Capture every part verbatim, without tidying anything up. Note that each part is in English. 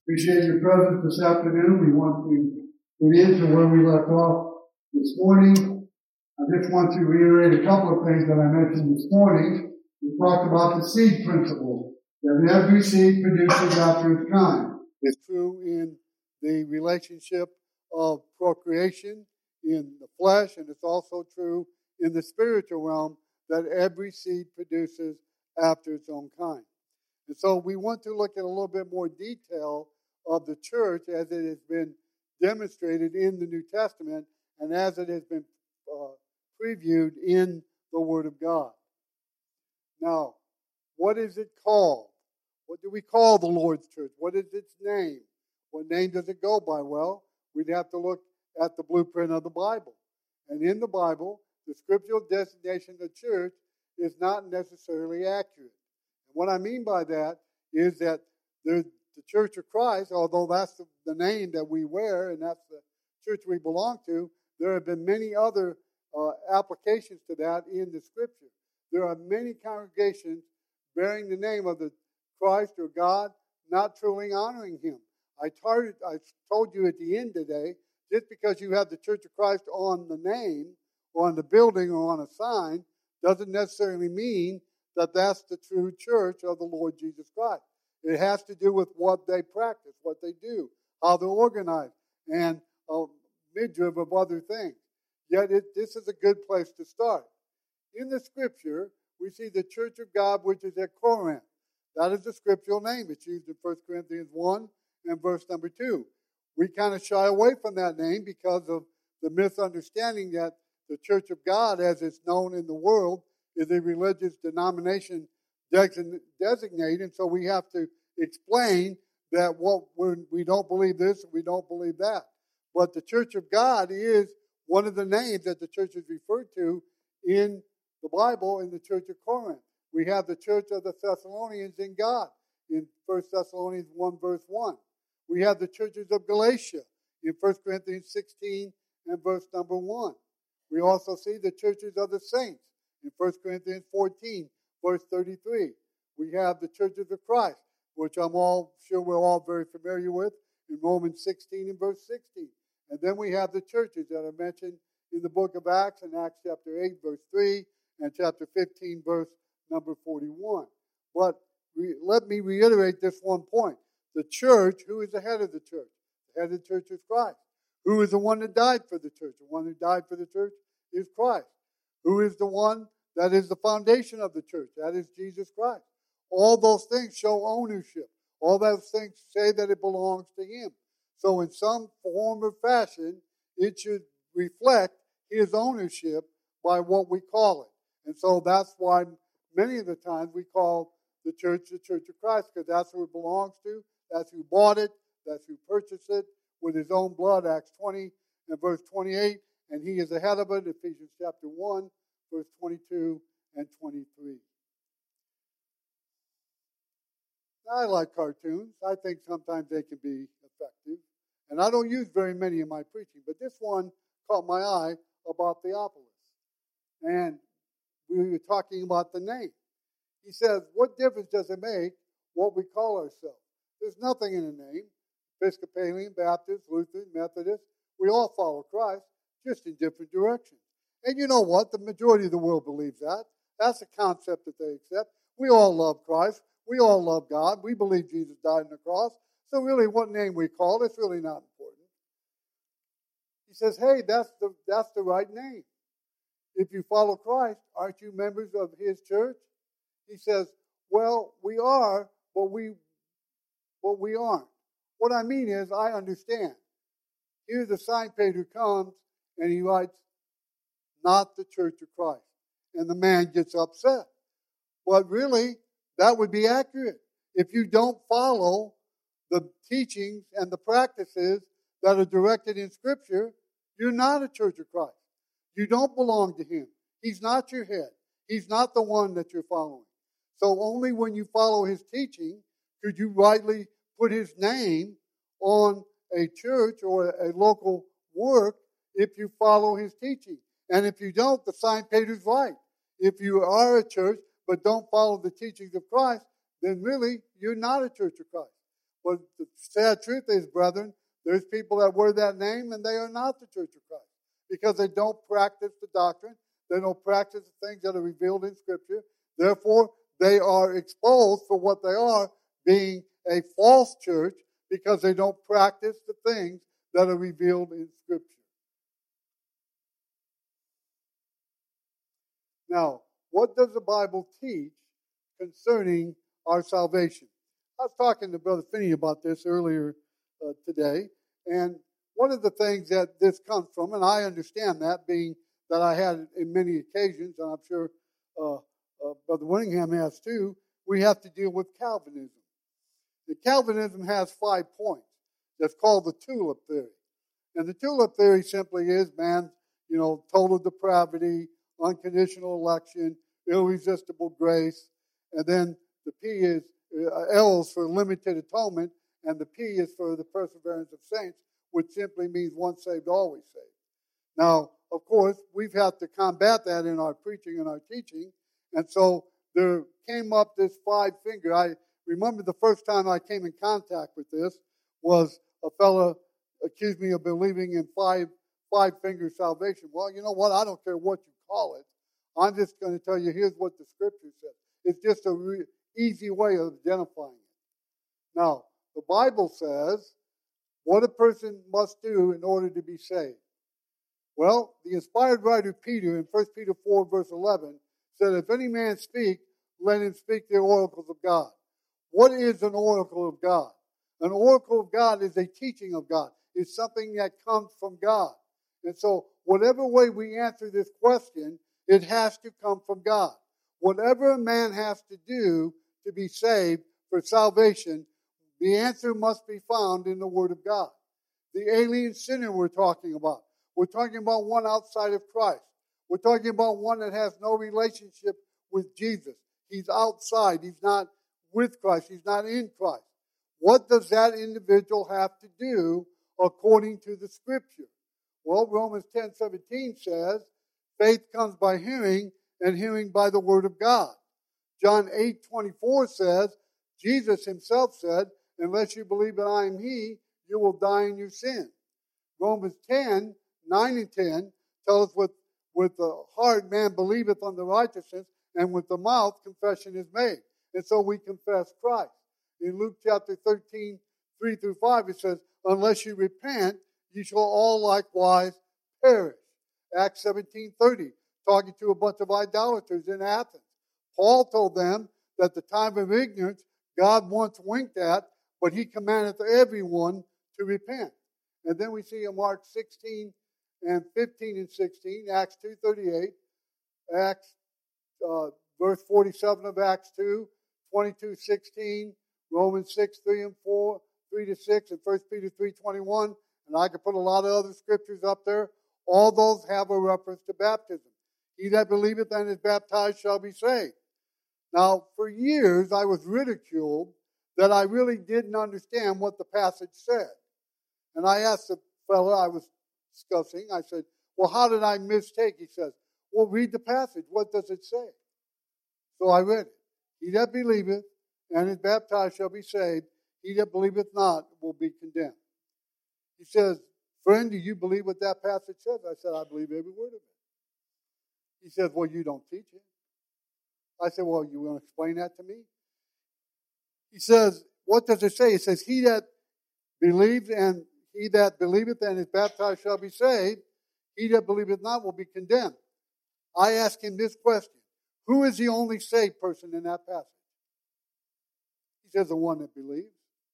Appreciate your presence this afternoon. We want to get into where we left off this morning. I just want to reiterate a couple of things that I mentioned this morning. We talked about the seed principle, that every seed produces after its kind. It's true in the relationship of procreation in the flesh, and it's also true in the spiritual realm, that every seed produces after its own kind. And so we want to look at a little bit more detail of the church as it has been demonstrated in the New Testament and as it has been uh, previewed in the Word of God. Now, what is it called? What do we call the Lord's church? What is its name? What name does it go by? Well, we'd have to look at the blueprint of the Bible. And in the Bible, the scriptural designation of the church is not necessarily accurate. And what I mean by that is that the, the Church of Christ, although that's the, the name that we wear and that's the church we belong to, there have been many other uh, applications to that in the Scripture. There are many congregations bearing the name of the Christ or God, not truly honoring Him. I, tarted, I told you at the end today, just because you have the Church of Christ on the name, or on the building, or on a sign, doesn't necessarily mean that that's the true church of the Lord Jesus Christ. It has to do with what they practice, what they do, how they're organized, and a midriff of other things. Yet it, this is a good place to start. In the Scripture, we see the Church of God, which is at Corinth. That is the scriptural name. It's used in First Corinthians one and verse number two. We kind of shy away from that name because of the misunderstanding that the Church of God, as it's known in the world, is a religious denomination designated, and so we have to explain that what we're, we don't believe this, we don't believe that. But the Church of God is one of the names that the church is referred to in the Bible in the Church of Corinth. We have the Church of the Thessalonians in God in First Thessalonians one verse one. We have the churches of Galatia in First Corinthians sixteen and verse number one. We also see the churches of the saints in First Corinthians fourteen, verse thirty-three. We have the churches of Christ, which I'm all sure we're all very familiar with, in Romans sixteen and verse sixteen. And then we have the churches that are mentioned in the book of Acts, in Acts chapter eight, verse three, and chapter fifteen, verse number forty-one. But re- let me reiterate this one point. The church, who is the head of the church? The head of the church is Christ. Who is the one that died for the church? The one who died for the church is Christ. Who is the one that is the foundation of the church? That is Jesus Christ. All those things show ownership. All those things say that it belongs to Him. So in some form or fashion, it should reflect His ownership by what we call it. And so that's why many of the times we call the church the Church of Christ, because that's who it belongs to. That's who bought it. That's who purchased it with His own blood, Acts twenty and verse twenty-eight. And He is the head of it, Ephesians chapter one, verse twenty-two and twenty-three. I like cartoons. I think sometimes they can be effective. And I don't use very many in my preaching, but this one caught my eye about Theophilus. And we were talking about the name. He says, what difference does it make what we call ourselves? There's nothing in a name. Episcopalian, Baptist, Lutheran, Methodist, we all follow Christ, just in different directions. And you know what? The majority of the world believes that. That's a concept that they accept. We all love Christ. We all love God. We believe Jesus died on the cross. So really, what name we call, it's really not important. He says, hey, that's the, that's the right name. If you follow Christ, aren't you members of His church? He says, well, we are, but we, but we aren't. What I mean is, I understand. Here's a signpaid who comes, and he writes, not the Church of Christ. And the man gets upset. But really, that would be accurate. If you don't follow the teachings and the practices that are directed in Scripture, you're not a Church of Christ. You don't belong to Him. He's not your head. He's not the one that you're following. So only when you follow His teaching could you rightly put His name on a church or a local work if you follow His teaching. And if you don't, the signpaid is right. If you are a church but don't follow the teachings of Christ, then really you're not a Church of Christ. But the sad truth is, brethren, there's people that wear that name and they are not the Church of Christ because they don't practice the doctrine. They don't practice the things that are revealed in Scripture. Therefore, they are exposed for what they are, being a false church because they don't practice the things that are revealed in Scripture. Now, what does the Bible teach concerning our salvation? I was talking to Brother Finney about this earlier uh, today, and one of the things that this comes from, and I understand that, being that I had it in many occasions, and I'm sure uh, uh, Brother Winningham has too, we have to deal with Calvinism. The Calvinism has five points. That's called the tulip theory. And the tulip theory simply is, man, you know, total depravity, unconditional election, irresistible grace, and then the P is, uh, L is for limited atonement, and the P is for the perseverance of saints, which simply means once saved, always saved. Now, of course, we've had to combat that in our preaching and our teaching, and so there came up this five finger. I remember the first time I came in contact with this was a fellow accused me of believing in five five finger salvation. Well, you know what? I don't care what you call it. I'm just going to tell you, here's what the Scripture says. It's just a re- easy way of identifying it. Now, the Bible says what a person must do in order to be saved. Well, the inspired writer Peter in First Peter four, verse eleven, said, if any man speak, let him speak the oracles of God. What is an oracle of God? An oracle of God is a teaching of God. It's something that comes from God. And so, whatever way we answer this question, it has to come from God. Whatever a man has to do to be saved for salvation, the answer must be found in the Word of God. The alien sinner we're talking about. We're talking about one outside of Christ. We're talking about one that has no relationship with Jesus. He's outside. He's not with Christ. He's not in Christ. What does that individual have to do according to the Scripture? Well, Romans ten seventeen says, faith comes by hearing, and hearing by the Word of God. John eight twenty-four says, Jesus himself said, unless you believe that I am he, you will die in your sin. Romans ten, nine and ten tell us with, with the heart man believeth unto righteousness, and with the mouth confession is made. And so we confess Christ. In Luke chapter thirteen, three through five, it says, unless you repent, you shall all likewise perish. Acts seventeen thirty, talking to a bunch of idolaters in Athens. Paul told them that the time of ignorance God once winked at, but he commandeth everyone to repent. And then we see in Mark sixteen and fifteen and sixteen, Acts two thirty-eight, Acts uh, verse forty-seven of Acts two, twenty-two sixteen, Romans six, three and four, three to six, and First Peter three twenty-one, and I could put a lot of other scriptures up there. All those have a reference to baptism. He that believeth and is baptized shall be saved. Now, for years, I was ridiculed that I really didn't understand what the passage said. And I asked the fellow I was discussing, I said, well, how did I mistake? He says, well, read the passage. What does it say? So I read it. He that believeth and is baptized shall be saved. He that believeth not will be condemned. He says, friend, do you believe what that passage says? I said, I believe every word of it. He says, well, you don't teach it. I said, well, you want to explain that to me? He says, what does it say? It says, he that believes and he that believeth and is baptized shall be saved. He that believeth not will be condemned. I ask him this question. Who is the only saved person in that passage? He says, the one that believes.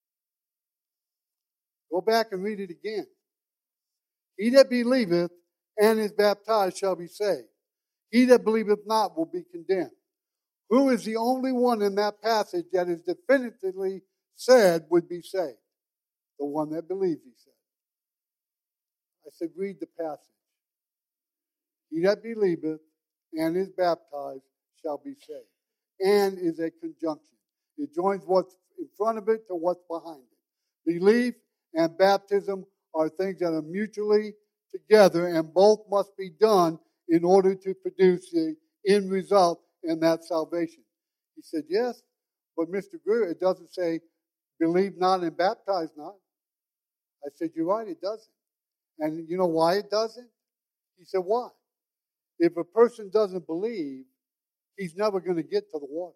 Go back and read it again. He that believeth and is baptized shall be saved. He that believeth not will be condemned. Who is the only one in that passage that is definitively said would be saved? The one that believes, he said. I said, read the passage. He that believeth and is baptized shall be saved. And is a conjunction. It joins what's in front of it to what's behind it. Belief and baptism are things that are mutually together, and both must be done in order to produce the end result in that salvation. He said, yes, but Mister Greer, it doesn't say believe not and baptize not. I said, you're right, it doesn't. And you know why it doesn't? He said, why? If a person doesn't believe, he's never going to get to the water.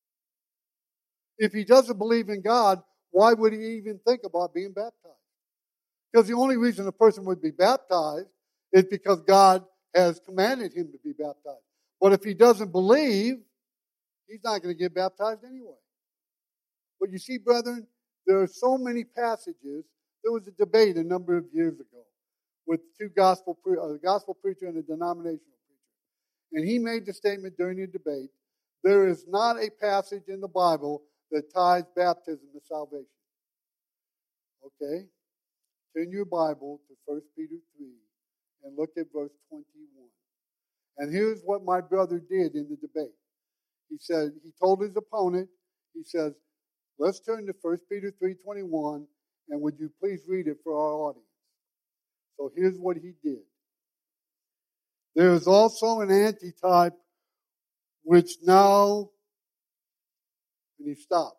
If he doesn't believe in God, why would he even think about being baptized? Because the only reason a person would be baptized is because God has commanded him to be baptized. But if he doesn't believe, he's not going to get baptized anyway. But you see, brethren, there are so many passages. There was a debate a number of years ago with two gospel pre- a gospel preacher and a denominational preacher. And he made the statement during the debate, there is not a passage in the Bible that ties baptism to salvation. Okay? Turn your Bible to First Peter three and look at verse twenty-one. And here's what my brother did in the debate. He said, he told his opponent, he says, let's turn to First Peter three twenty-one, and would you please read it for our audience? So here's what he did. There is also an antitype which now, and he stopped.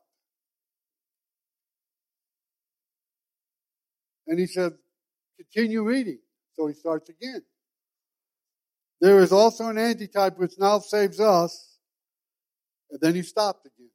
And he said, continue reading. So he starts again. There is also an antitype which now saves us. And then he stopped again.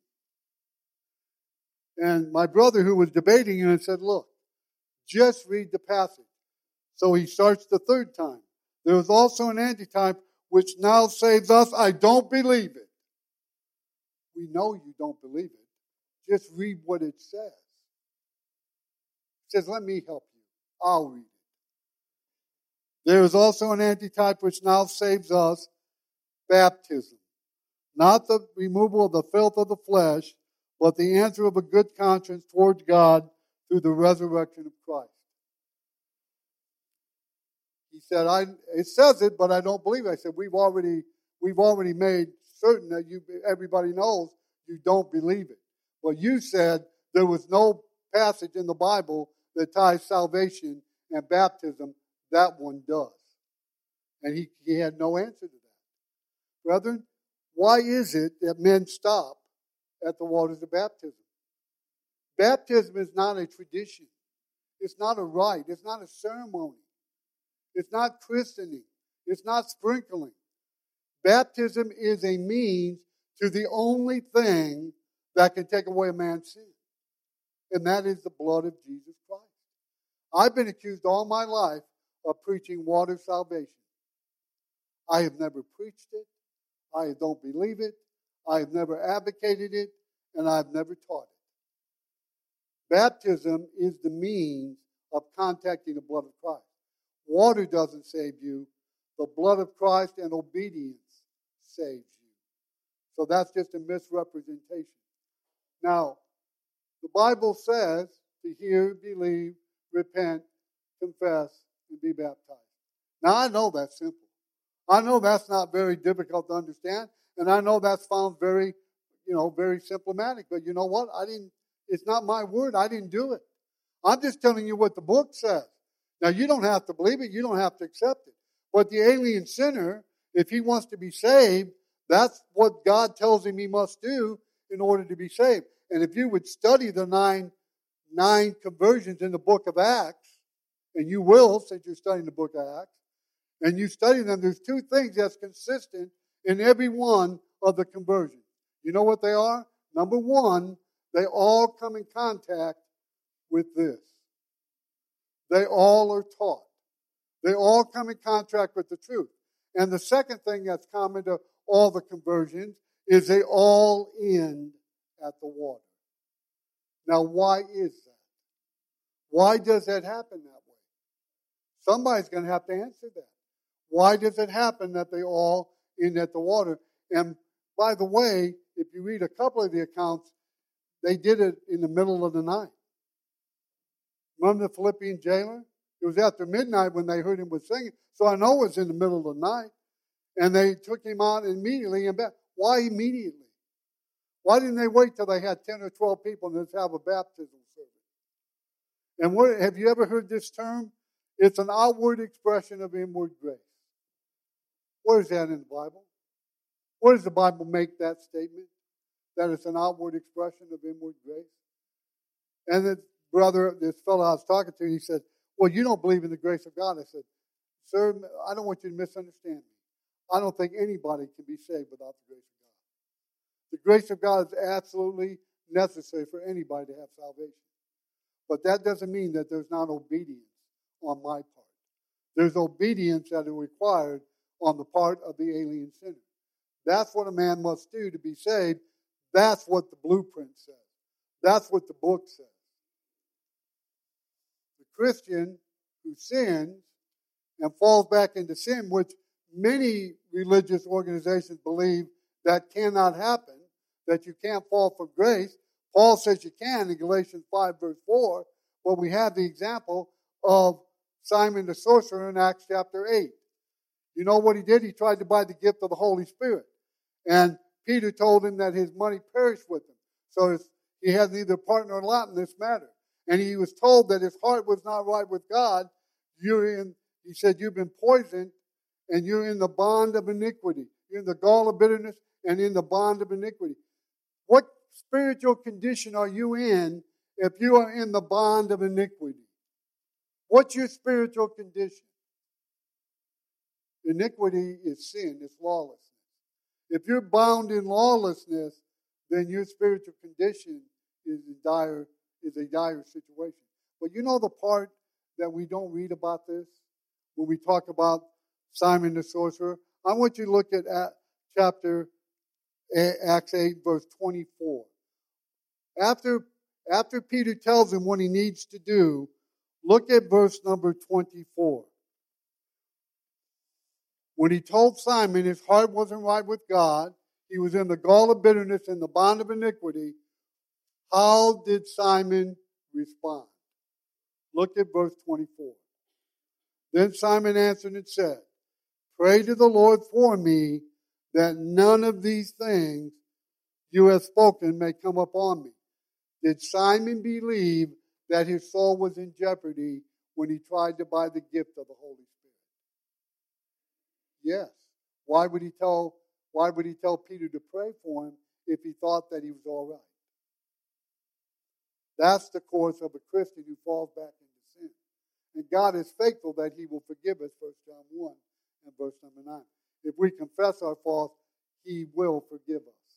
And my brother who was debating him said, look, just read the passage. So he starts the third time. There is also an antitype which now saves us. I don't believe it. We know you don't believe it. Just read what it says. It says, let me help you. I'll read it. There is also an antitype which now saves us, baptism. Not the removal of the filth of the flesh, but the answer of a good conscience towards God through the resurrection of Christ. He said, I, it says it, but I don't believe it. I said, we've already, we've already made certain that you, everybody knows you don't believe it. But you said there was no passage in the Bible that ties salvation and baptism. That one does. And he, he had no answer to that. Brethren, why is it that men stop at the waters of baptism? Baptism is not a tradition. It's not a rite. It's not a ceremony. It's not christening. It's not sprinkling. Baptism is a means to the only thing that can take away a man's sin. And that is the blood of Jesus Christ. I've been accused all my life of preaching water salvation. I have never preached it. I don't believe it. I have never advocated it. And I have never taught it. Baptism is the means of contacting the blood of Christ. Water doesn't save you. The blood of Christ and obedience saves you. So that's just a misrepresentation. Now, the Bible says to hear, believe, repent, confess, and be baptized. Now, I know that's simple. I know that's not very difficult to understand, and I know that sounds very, you know, very symptomatic. But you know what? I didn't. It's not my word. I didn't do it. I'm just telling you what the book says. Now, you don't have to believe it. You don't have to accept it. But the alien sinner, if he wants to be saved, that's what God tells him he must do in order to be saved. And if you would study the nine, nine conversions in the book of Acts, and you will since you're studying the book of Acts, and you study them, there's two things that's consistent in every one of the conversions. You know what they are? Number one, they all come in contact with this. They all are taught. They all come in contact with the truth. And the second thing that's common to all the conversions is they all end at the water. Now, why is that? Why does that happen that way? Somebody's going to have to answer that. Why does it happen that they all end at the water? And by the way, if you read a couple of the accounts, they did it in the middle of the night. Remember the Philippian jailer? It was after midnight when they heard him was singing. So I know it was in the middle of the night. And they took him out immediately. And why immediately? Why didn't they wait till they had ten or twelve people and just have a baptism service? And what, have you ever heard this term? It's an outward expression of inward grace. Where is that in the Bible? Where does the Bible make that statement? That it's an outward expression of inward grace? And the brother, this fellow I was talking to, he said, well, you don't believe in the grace of God. I said, sir, I don't want you to misunderstand me. I don't think anybody can be saved without the grace of God. The grace of God is absolutely necessary for anybody to have salvation. But that doesn't mean that there's not obedience on my part. There's obedience that is required on the part of the alien sinner. That's what a man must do to be saved. That's what the blueprint says. That's what the book says. The Christian who sins and falls back into sin, which many religious organizations believe that cannot happen, that you can't fall from grace. Paul says you can in Galatians five, verse four, but we have the example of Simon the sorcerer in Acts chapter eight. You know what he did? He tried to buy the gift of the Holy Spirit. And Peter told him that his money perished with him. So he had neither part nor lot in this matter. And he was told that his heart was not right with God. You're in, he said, you've been poisoned and you're in the bond of iniquity. You're in the gall of bitterness and in the bond of iniquity. What spiritual condition are you in if you are in the bond of iniquity? What's your spiritual condition? Iniquity is sin, it's lawlessness. If you're bound in lawlessness, then your spiritual condition is a dire, is a dire situation. But you know the part that we don't read about this? When we talk about Simon the sorcerer? I want you to look at chapter Acts eight, verse twenty-four. After, after Peter tells him what he needs to do, look at verse number twenty-four. When he told Simon his heart wasn't right with God, he was in the gall of bitterness and the bond of iniquity, how did Simon respond? Look at verse twenty-four. Then Simon answered and said, pray to the Lord for me, that none of these things you have spoken may come upon me. Did Simon believe that his soul was in jeopardy when he tried to buy the gift of the Holy Spirit? Yes. Why would he tell, why would he tell Peter to pray for him if he thought that he was all right? That's the course of a Christian who falls back into sin. And God is faithful that he will forgive us, First John one and verse number nine. If we confess our faults, he will forgive us.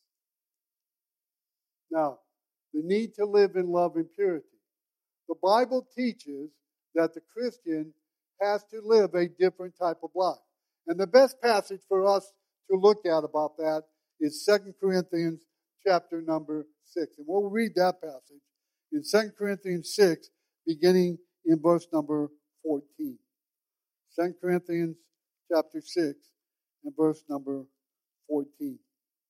Now, the need to live in love and purity. The Bible teaches that the Christian has to live a different type of life. And the best passage for us to look at about that is Second Corinthians chapter number six. And we'll read that passage in Second Corinthians six, beginning in verse number fourteen. Second Corinthians chapter six and verse number fourteen.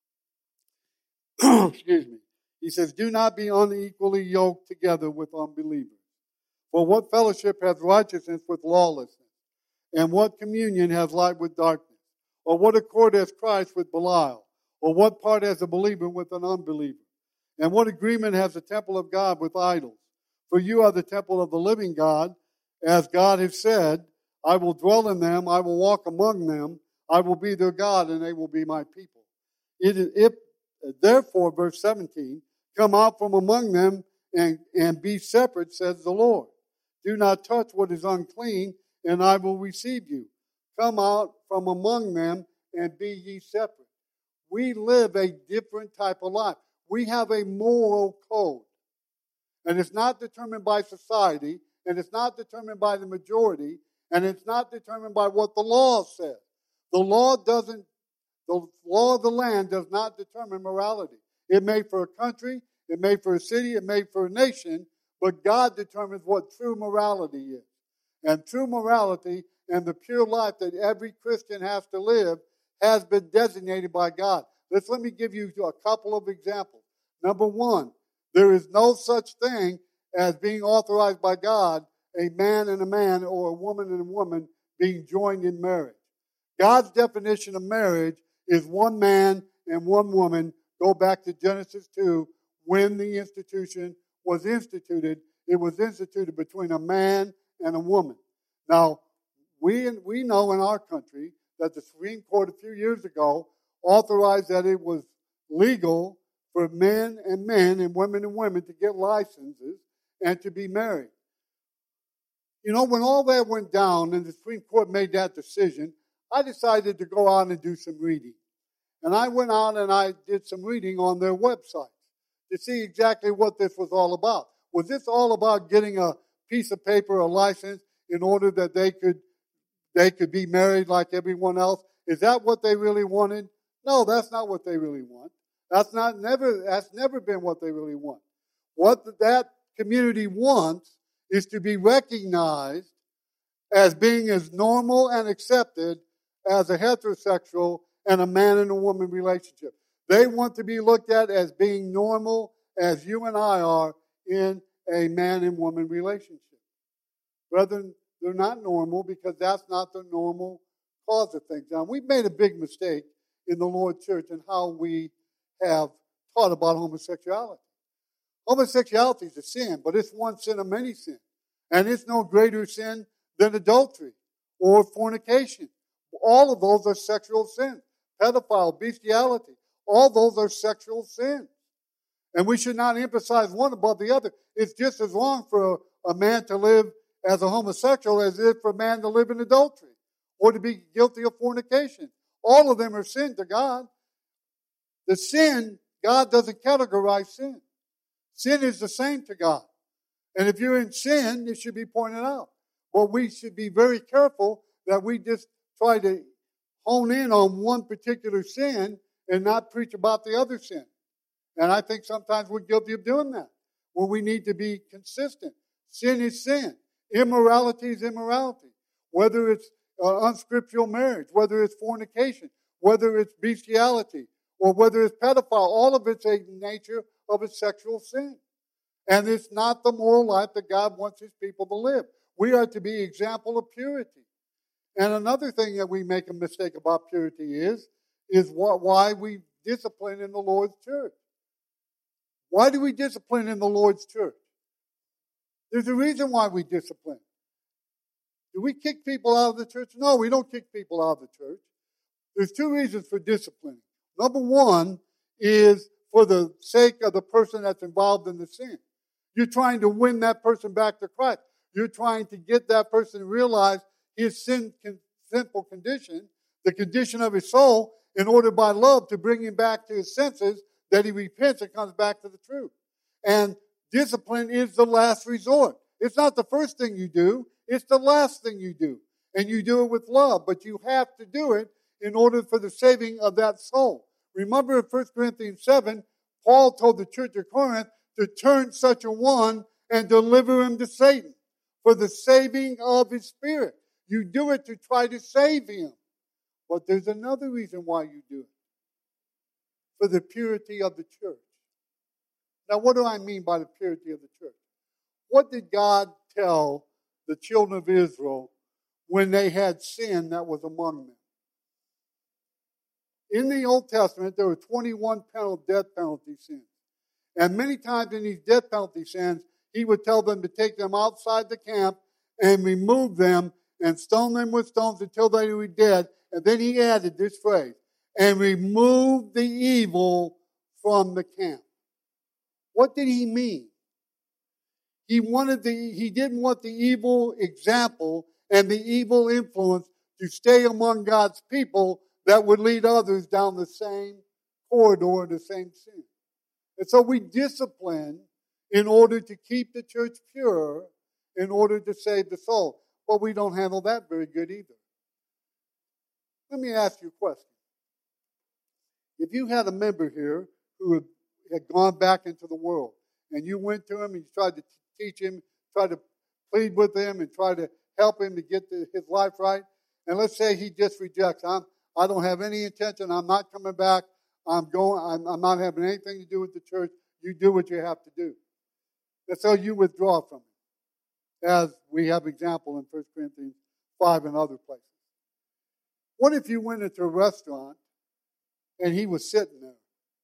Excuse me. He says, do not be unequally yoked together with unbelievers. For what fellowship has righteousness with lawlessness? And what communion has light with darkness? Or what accord has Christ with Belial? Or what part has a believer with an unbeliever? And what agreement has the temple of God with idols? For you are the temple of the living God, as God has said, I will dwell in them, I will walk among them, I will be their God, and they will be my people. It is, if, therefore, verse seventeen, come out from among them and, and be separate, says the Lord. Do not touch what is unclean, and I will receive you. Come out from among them and be ye separate. We live a different type of life. We have a moral code. And it's not determined by society, and it's not determined by the majority, and it's not determined by what the law says. The law doesn't, the law of the land does not determine morality. It may for a country, it may for a city, it may for a nation, but God determines what true morality is. And true morality and the pure life that every Christian has to live has been designated by God. Let's let me give you a couple of examples. Number one, there is no such thing as being authorized by God, a man and a man or a woman and a woman being joined in marriage. God's definition of marriage is one man and one woman. Go back to Genesis two, when the institution was instituted. It was instituted between a man and a woman. Now, we we know in our country that the Supreme Court a few years ago authorized that it was legal for men and men and women and women to get licenses, and to be married. You know, when all that went down and the Supreme Court made that decision, I decided to go out and do some reading. And I went out and I did some reading on their website to see exactly what this was all about. Was this all about getting a piece of paper, a license, in order that they could they could be married like everyone else? Is that what they really wanted? No, that's not what they really want. That's not never that's never been what they really want. What that community wants is to be recognized as being as normal and accepted as a heterosexual and a man and a woman relationship. They want to be looked at as being normal as you and I are in a man and woman relationship. Brethren, they're not normal because that's not the normal cause of things. Now, we've made a big mistake in the Lord's church in how we have taught about homosexuality. Homosexuality is a sin, but it's one sin of many sins. And it's no greater sin than adultery or fornication. All of those are sexual sins. Pedophile, bestiality, all those are sexual sins. And we should not emphasize one above the other. It's just as wrong for a, a man to live as a homosexual as it is for a man to live in adultery or to be guilty of fornication. All of them are sin to God. The sin, God doesn't categorize sin. Sin is the same to God. And if you're in sin, it should be pointed out. But we should be very careful that we just try to hone in on one particular sin and not preach about the other sin. And I think sometimes we're guilty of doing that, where we need to be consistent. Sin is sin. Immorality is immorality. Whether it's uh, unscriptural marriage, whether it's fornication, whether it's bestiality, or whether it's pedophile, all of it's a nature of a sexual sin. And it's not the moral life that God wants His people to live. We are to be example of purity. And another thing that we make a mistake about purity is, is what, why we discipline in the Lord's church. Why do we discipline in the Lord's church? There's a reason why we discipline. Do we kick people out of the church? No, we don't kick people out of the church. There's two reasons for disciplining. Number one is for the sake of the person that's involved in the sin. You're trying to win that person back to Christ. You're trying to get that person to realize his sin, sinful condition, the condition of his soul, in order by love to bring him back to his senses, that he repents and comes back to the truth. And discipline is the last resort. It's not the first thing you do. It's the last thing you do. And you do it with love. But you have to do it in order for the saving of that soul. Remember in First Corinthians seven, Paul told the church of Corinth to turn such a one and deliver him to Satan for the saving of his spirit. You do it to try to save him. But there's another reason why you do it. For the purity of the church. Now, what do I mean by the purity of the church? What did God tell the children of Israel when they had sin that was among them? In the Old Testament, there were twenty-one penalty, death penalty sins. And many times in these death penalty sins, He would tell them to take them outside the camp and remove them and stone them with stones until they were dead. And then He added this phrase, and remove the evil from the camp. What did He mean? He wanted the, He didn't want the evil example and the evil influence to stay among God's people that would lead others down the same corridor, the same sin. And so we discipline in order to keep the church pure, in order to save the soul. But we don't handle that very good either. Let me ask you a question. If you had a member here who had, had gone back into the world, and you went to him and you tried to teach him, tried to plead with him and try to help him to get the, his life right, and let's say he just rejects, I'm, I don't have any intention, I'm not coming back, I'm going, I'm, I'm not having anything to do with the church, you do what you have to do. And so you withdraw from it, as we have example in First Corinthians five and other places. What if you went into a restaurant and he was sitting there?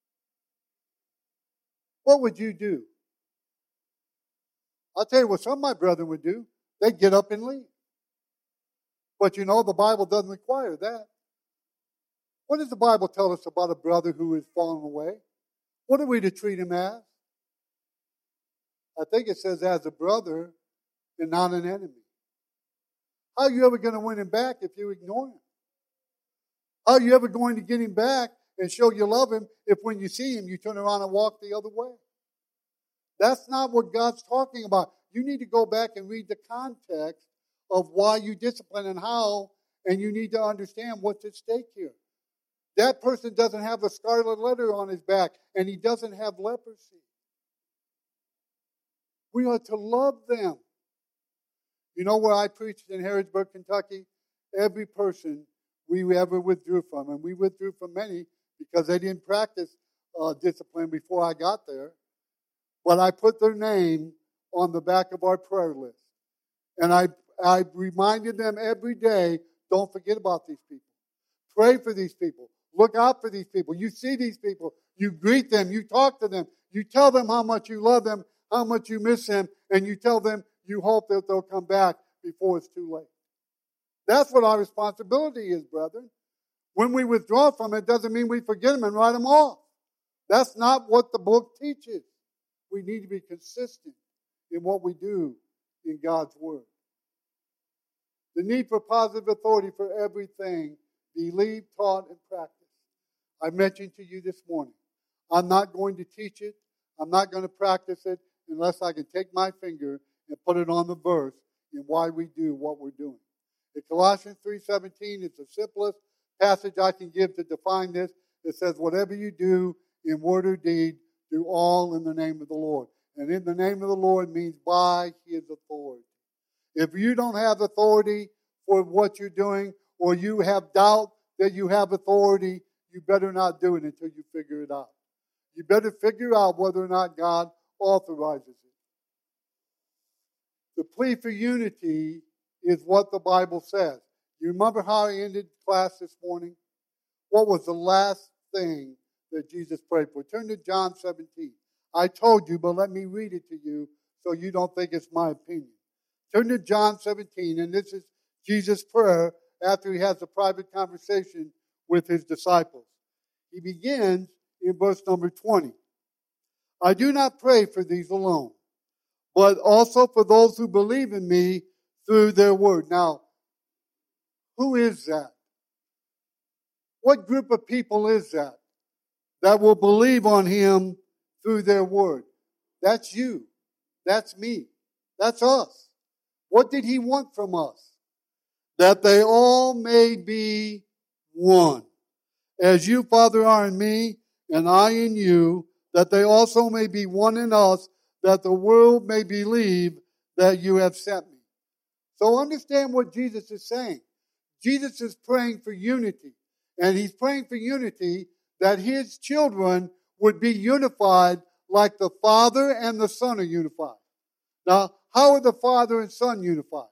What would you do? I'll tell you what some of my brethren would do. They'd get up and leave. But you know, the Bible doesn't require that. What does the Bible tell us about a brother who has fallen away? What are we to treat him as? I think it says as a brother and not an enemy. How are you ever going to win him back if you ignore him? How are you ever going to get him back and show you love him if when you see him you turn around and walk the other way? That's not what God's talking about. You need to go back and read the context of why you discipline and how, and you need to understand what's at stake here. That person doesn't have a scarlet letter on his back, and he doesn't have leprosy. We are to love them. You know where I preached in Harrodsburg, Kentucky? Every person we ever withdrew from, and we withdrew from many because they didn't practice uh, discipline before I got there. But I put their name on the back of our prayer list. And I, I reminded them every day, don't forget about these people. Pray for these people. Look out for these people. You see these people. You greet them. You talk to them. You tell them how much you love them, how much you miss them, and you tell them you hope that they'll come back before it's too late. That's what our responsibility is, brethren. When we withdraw from it, doesn't mean we forget them and write them off. That's not what the book teaches. We need to be consistent in what we do in God's Word. The need for positive authority for everything, believed, taught, and practiced. I mentioned to you this morning, I'm not going to teach it. I'm not going to practice it unless I can take my finger and put it on the verse in why we do what we're doing. In Colossians three seventeen, it's the simplest passage I can give to define this. It says, whatever you do in word or deed, do all in the name of the Lord. And in the name of the Lord means by His authority. If you don't have authority for what you're doing, or you have doubt that you have authority, you better not do it until you figure it out. You better figure out whether or not God authorizes it. The plea for unity is what the Bible says. You remember how I ended class this morning? What was the last thing that Jesus prayed for? Turn to John seventeen. I told you, but let me read it to you so you don't think it's my opinion. Turn to John seventeen, and this is Jesus' prayer after he has a private conversation with his disciples. He begins in verse number twenty. I do not pray for these alone, but also for those who believe in me through their word. Now, who is that? What group of people is that that will believe on him through their word? That's you. That's me. That's us. What did he want from us? That they all may be one. As you, Father, are in me, and I in you, that they also may be one in us, that the world may believe that you have sent me. So understand what Jesus is saying. Jesus is praying for unity. And he's praying for unity that his children would be unified like the Father and the Son are unified. Now, how are the Father and Son unified?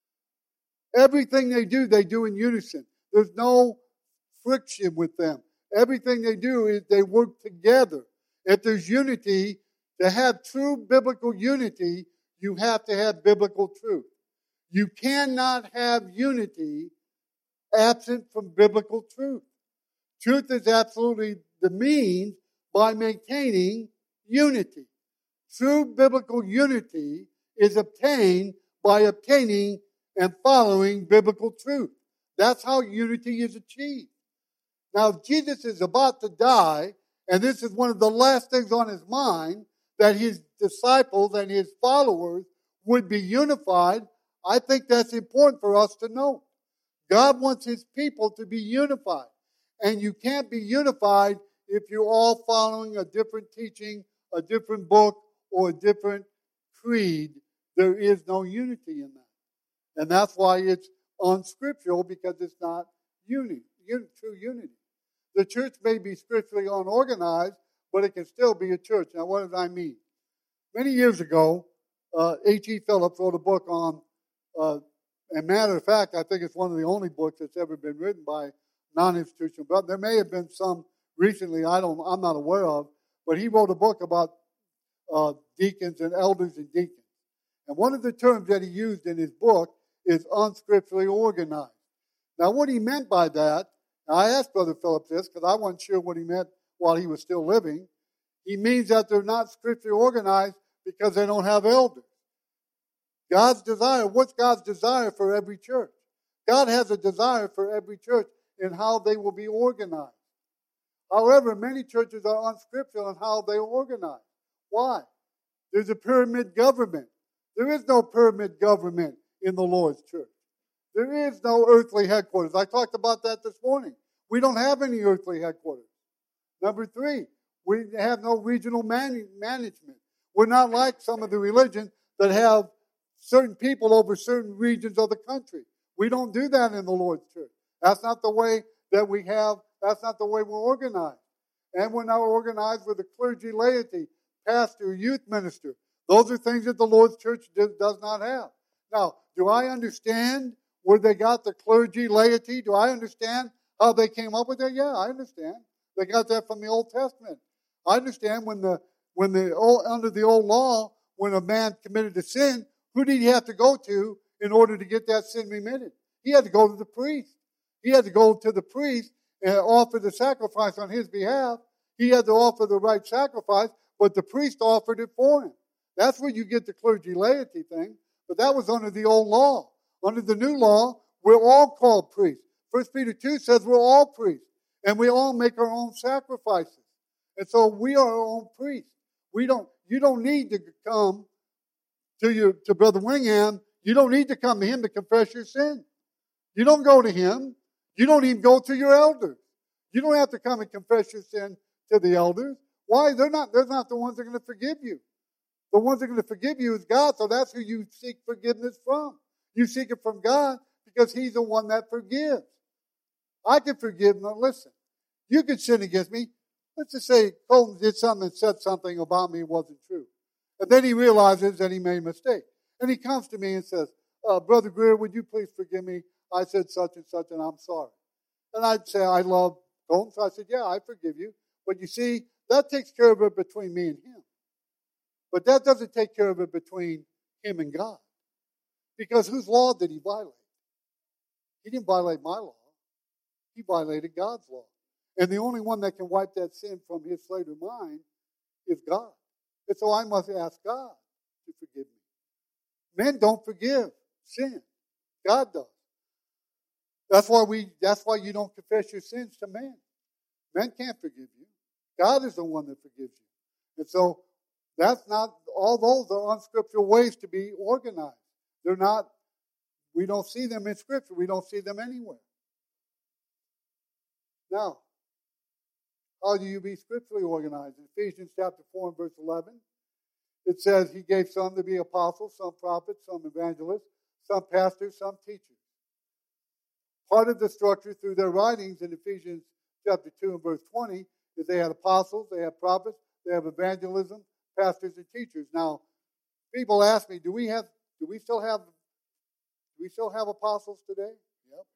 Everything they do, they do in unison. There's no friction with them. Everything they do is they work together. If there's unity, to have true biblical unity, you have to have biblical truth. You cannot have unity absent from biblical truth. Truth is absolutely the means by maintaining unity. True biblical unity is obtained by obtaining and following biblical truth. That's how unity is achieved. Now, Jesus is about to die, and this is one of the last things on his mind, that his disciples and his followers would be unified. I think that's important for us to know. God wants his people to be unified. And you can't be unified if you're all following a different teaching, a different book, or a different creed. There is no unity in that. And that's why it's unscriptural, because it's not unity, true unity. The church may be scripturally unorganized, but it can still be a church. Now, what does I mean? Many years ago, uh, H E Phillips wrote a book on, uh, and matter of fact, I think it's one of the only books that's ever been written by non-institutional brothers. There may have been some recently, I don't, I'm not aware of, but he wrote a book about uh, deacons and elders and deacons. And one of the terms that he used in his book is unscripturally organized. Now, what he meant by that, I asked Brother Phillips this because I wasn't sure what he meant while he was still living. He means that they're not scripturally organized Because they don't have elders. God's desire, what's God's desire for every church? God has a desire for every church in how they will be organized. However, many churches are unscriptural in how they are organized. Why? There's a pyramid government. There is no pyramid government in the Lord's church. There is no earthly headquarters. I talked about that this morning. We don't have any earthly headquarters. Number three, we have no regional man- management. We're not like some of the religions that have certain people over certain regions of the country. We don't do that in the Lord's church. That's not the way that we have, that's not the way we're organized. And we're not organized with a clergy, laity, pastor, youth minister. Those are things that the Lord's church does not have. Now, do I understand where they got the clergy, laity? Do I understand how they came up with that? Yeah, I understand. They got that from the Old Testament. I understand when the when the old, under the old law, when a man committed a sin, who did he have to go to in order to get that sin remitted? He had to go to the priest. He had to go to the priest and offer the sacrifice on his behalf. He had to offer the right sacrifice, but the priest offered it for him. That's where you get the clergy laity thing. But that was under the old law. Under the new law, we're all called priests. First Peter two says we're all priests. And we all make our own sacrifices. And so we are our own priests. We don't, you don't need to come to your, to Brother Wingham. You don't need to come to him to confess your sin. You don't go to him. You don't even go to your elders. You don't have to come and confess your sin to the elders. Why? They're not, they're not the ones that are going to forgive you. The ones that are going to forgive you is God, so that's who you seek forgiveness from. You seek it from God because he's the one that forgives. I can forgive. Now listen, you can sin against me. Let's just say Colton did something and said something about me that wasn't true. And then he realizes that he made a mistake. And he comes to me and says, uh, Brother Greer, would you please forgive me? I said such and such and I'm sorry. And I'd say, I love Colton. So I said, yeah, I forgive you. But you see, that takes care of it between me and him. But that doesn't take care of it between him and God. Because whose law did he violate? He didn't violate my law. He violated God's law. And the only one that can wipe that sin from his slate of mind is God. And so I must ask God to forgive me. Men don't forgive sin. God does. That's why we that's why you don't confess your sins to men. Men can't forgive you. God is the one that forgives you. And so that's not all those are unscriptural ways to be organized. They're not, we don't see them in Scripture. We don't see them anywhere. Now, how do you be scripturally organized? In Ephesians chapter four and verse eleven, it says he gave some to be apostles, some prophets, some evangelists, some pastors, some teachers. Part of the structure through their writings in Ephesians chapter two and verse twenty is they had apostles, they had prophets, they have evangelism, pastors, and teachers. Now, people ask me, do we have, do we still have, do we still have apostles today? Yep.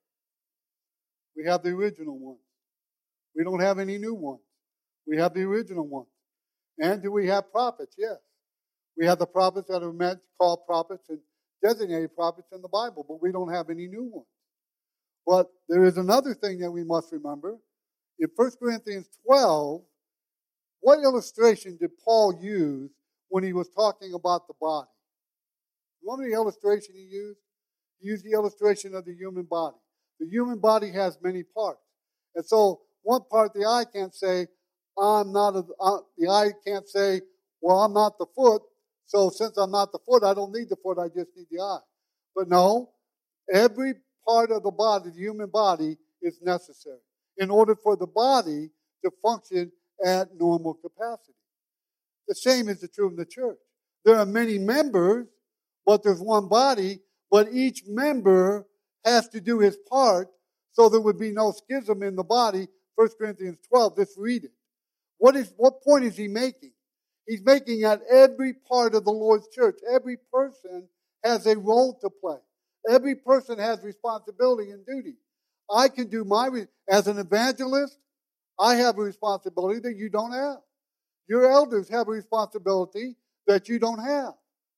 We have the original ones. We don't have any new ones. We have the original ones. And do we have prophets? Yes. We have the prophets that are meant called prophets and designated prophets in the Bible, but we don't have any new ones. But there is another thing that we must remember. In First Corinthians twelve, what illustration did Paul use when he was talking about the body? You want the illustration he used? He used the illustration of the human body. The human body has many parts. And so one part, the eye can't say, I'm not a, uh, the eye can't say, well, I'm not the foot, so since I'm not the foot, I don't need the foot, I just need the eye. But no, every part of the body, the human body, is necessary in order for the body to function at normal capacity. The same is the true in the church. There are many members, but there's one body, but each member has to do his part so there would be no schism in the body. First Corinthians twelve, just read it. What is, what point is he making? He's making at every part of the Lord's church. Every person has a role to play. Every person has responsibility and duty. I can do my, as an evangelist, I have a responsibility that you don't have. Your elders have a responsibility that you don't have.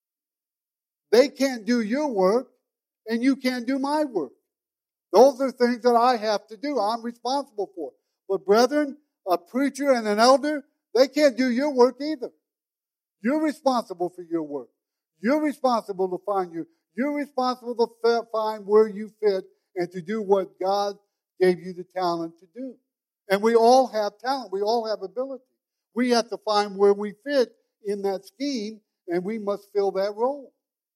They can't do your work, and you can't do my work. Those are things that I have to do. I'm responsible for. But brethren, a preacher and an elder, they can't do your work either. You're responsible for your work. You're responsible to find you. You're responsible to find where you fit and to do what God gave you the talent to do. And we all have talent. We all have ability. We have to find where we fit in that scheme, and we must fill that role.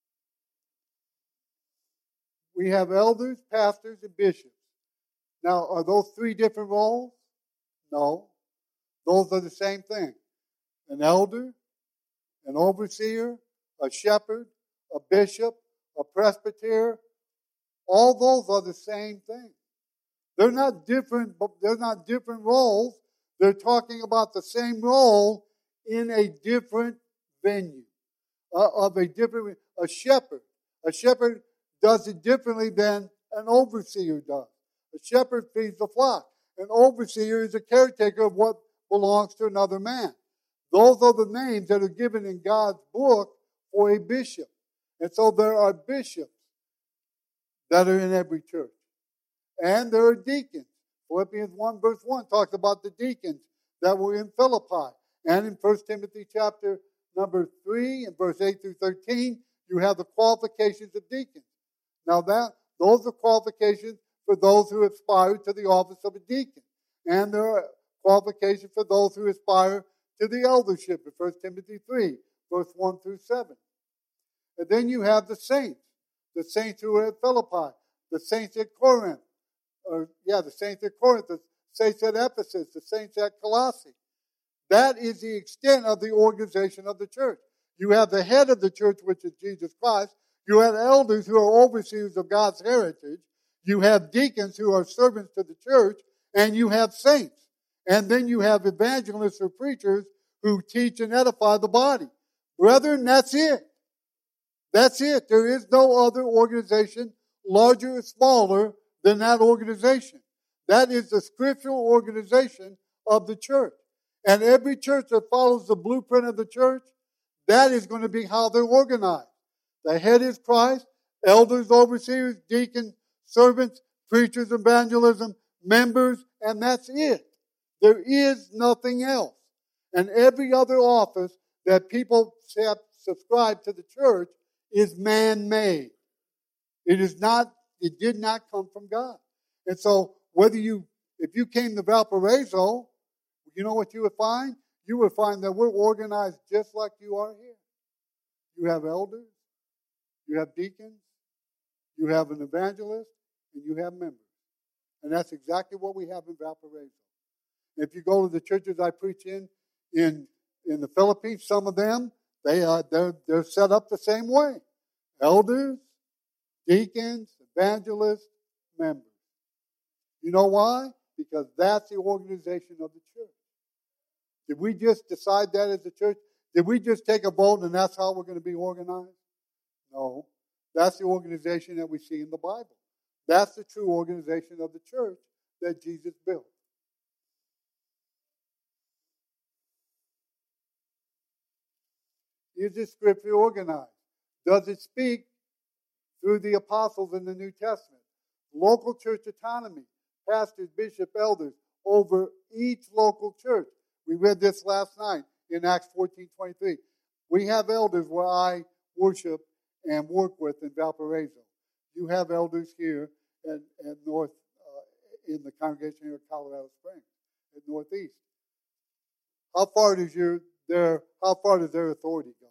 We have elders, pastors, and bishops. Now, are those three different roles? No. Those are the same thing. An elder, an overseer, a shepherd, a bishop, a presbyter, all those are the same thing. They're not different, but they're not different roles. They're talking about the same role in a different venue, uh, of a different, a shepherd. A shepherd does it differently than an overseer does. A shepherd feeds the flock. An overseer is a caretaker of what belongs to another man. Those are the names that are given in God's book for a bishop. And so there are bishops that are in every church. And there are deacons. Philippians one verse one talks about the deacons that were in Philippi. And in First Timothy chapter number three and verse eight through thirteen, you have the qualifications of deacons. Now that those are qualifications for those who aspire to the office of a deacon. And there are qualifications for those who aspire to the eldership in First Timothy three, verse one through seven. And then you have the saints. The saints who are at Philippi. The saints at Corinth. Or, yeah, the saints at Corinth. The saints at Ephesus. The saints at Colossae. That is the extent of the organization of the church. You have the head of the church, which is Jesus Christ. You have elders who are overseers of God's heritage. You have deacons who are servants to the church. And you have saints. And then you have evangelists or preachers who teach and edify the body. Brethren, that's it. That's it. There is no other organization, larger or smaller, than that organization. That is the scriptural organization of the church. And every church that follows the blueprint of the church, that is going to be how they're organized. The head is Christ, elders, overseers, deacons, servants, preachers, evangelism, members, and that's it. There is nothing else. And every other office that people subscribe to the church is man-made. It is not, it did not come from God. And so whether you, if you came to Valparaiso, you know what you would find? You would find that we're organized just like you are here. You have elders, you have deacons, you have an evangelist, and you have members. And that's exactly what we have in Valparaiso. If you go to the churches I preach in, in, in the Philippines, some of them, they are, they're, they're set up the same way. Elders, deacons, evangelists, members. You know why? Because that's the organization of the church. Did we just decide that as a church? Did we just take a vote and that's how we're going to be organized? No. That's the organization that we see in the Bible. That's the true organization of the church that Jesus built. Is this scripture organized? Does it speak through the apostles in the New Testament? Local church autonomy, pastors, bishops, elders over each local church. We read this last night in Acts fourteen twenty-three. We have elders where I worship and work with in Valparaiso. You have elders here at, at North, uh, in the congregation here at Colorado Springs, at Northeast. How far does your their how far does their authority go?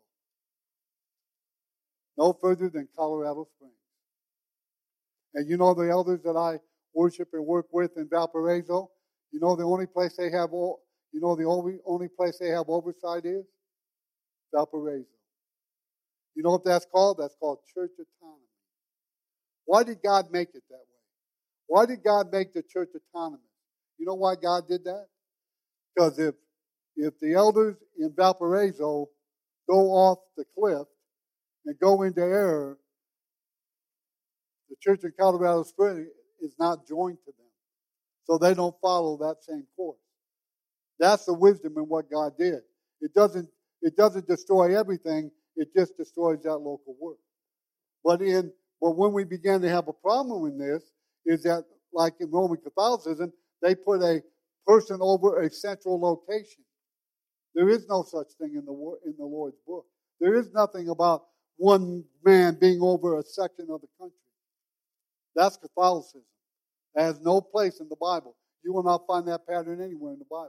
No further than Colorado Springs. And you know the elders that I worship and work with in Valparaiso, you know the only place they have you know the only only place they have oversight is Valparaiso. You know what that's called? That's called church autonomy. Why did God make it that way? Why did God make the church autonomous? You know why God did that? Because if if the elders in Valparaiso go off the cliff and go into error, the church in Colorado Springs is not joined to them. So they don't follow that same course. That's the wisdom in what God did. It doesn't, it doesn't destroy everything. It just destroys that local work. But in but when we began to have a problem in this, is that like in Roman Catholicism, they put a person over a central location. There is no such thing in the in the Lord's book. There is nothing about one man being over a section of the country. That's Catholicism. It has no place in the Bible. You will not find that pattern anywhere in the Bible.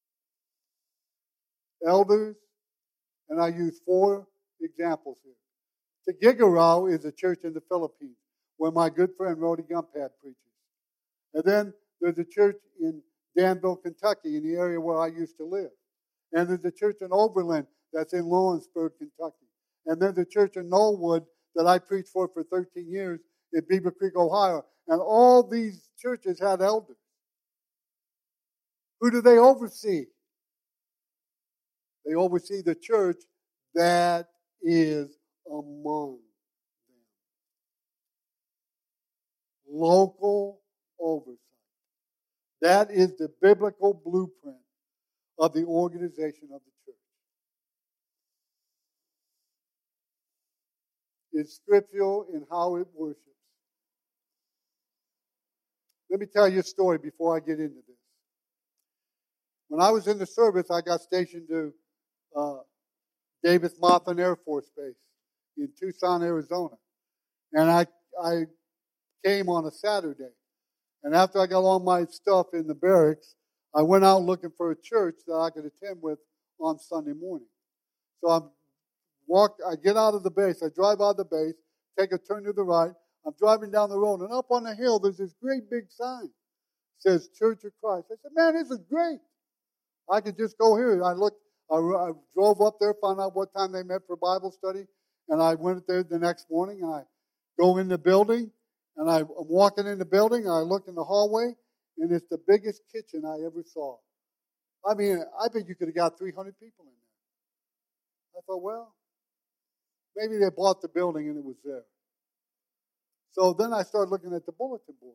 Elders, and I use four examples here. Tagigaraw is a church in the Philippines where my good friend Rody Gumpad preaches. And then there's a church in Danville, Kentucky, in the area where I used to live. And there's a church in Oberlin that's in Lawrenceburg, Kentucky. And there's a church in Knollwood that I preached for for thirteen years in Beaver Creek, Ohio. And all these churches had elders. Who do they oversee? They oversee the church that is among them. Local oversight. That is the biblical blueprint of the organization of the church. It's scriptural in how it worships. Let me tell you a story before I get into this. When I was in the service, I got stationed to uh, Davis-Monthan Air Force Base in Tucson, Arizona. And I, I came on a Saturday. And after I got all my stuff in the barracks, I went out looking for a church that I could attend with on Sunday morning. So I'm walk, I get out of the base, I drive out of the base, take a turn to the right, I'm driving down the road, and up on the hill there's this great big sign. It says Church of Christ. I said, man, this is great. I could just go here. I looked, I, I drove up there, found out what time they met for Bible study, and I went there the next morning, and I go in the building, and I, I'm walking in the building, and I look in the hallway, and it's the biggest kitchen I ever saw. I mean, I bet you could have got three hundred people in there. I thought, well, maybe they bought the building and it was there. So then I started looking at the bulletin board.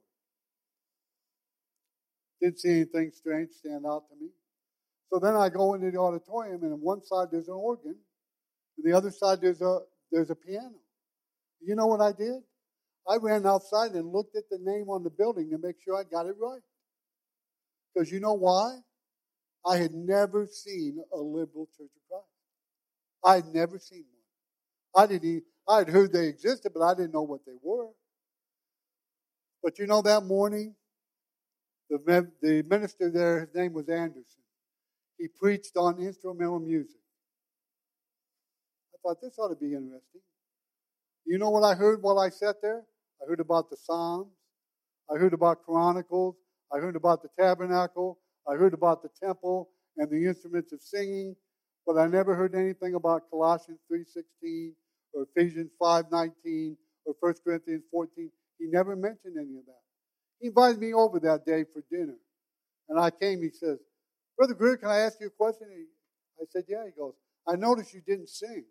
Didn't see anything strange stand out to me. So then I go into the auditorium, and on one side there's an organ, and the other side there's a there's a piano. You know what I did? I ran outside and looked at the name on the building to make sure I got it right. Because you know why? I had never seen a liberal Church of Christ. I had never seen one. I didn't even, I had heard they existed, but I didn't know what they were. But you know, that morning, the, the minister there, his name was Anderson. He preached on instrumental music. I thought, this ought to be interesting. You know what I heard while I sat there? I heard about the Psalms. I heard about Chronicles. I heard about the tabernacle. I heard about the temple and the instruments of singing. But I never heard anything about Colossians three sixteen or Ephesians five nineteen or First Corinthians fourteen. He never mentioned any of that. He invited me over that day for dinner. And I came, he says, Brother Greer, can I ask you a question? I said, yeah. He goes, I noticed you didn't sing.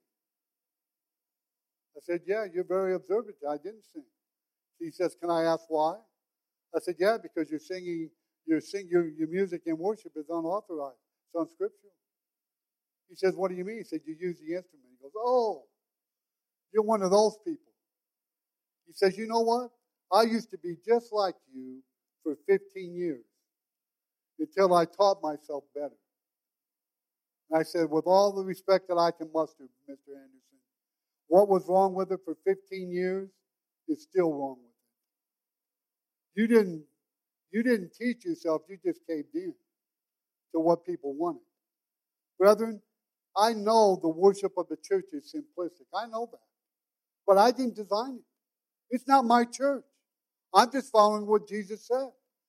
I said, yeah, you're very observant. I didn't sing. He says, can I ask why? I said, yeah, because you're singing, you're sing, your, your music in worship is unauthorized. It's unscriptural. He says, what do you mean? He said, you use the instrument. He goes, oh, you're one of those people. He says, you know what? I used to be just like you for fifteen years until I taught myself better. And I said, with all the respect that I can muster, Mister Anderson, what was wrong with it for fifteen years is still wrong with it. You didn't, you didn't teach yourself, you just caved in to what people wanted. Brethren, I know the worship of the church is simplistic. I know that. But I didn't design it. It's not my church. I'm just following what Jesus said.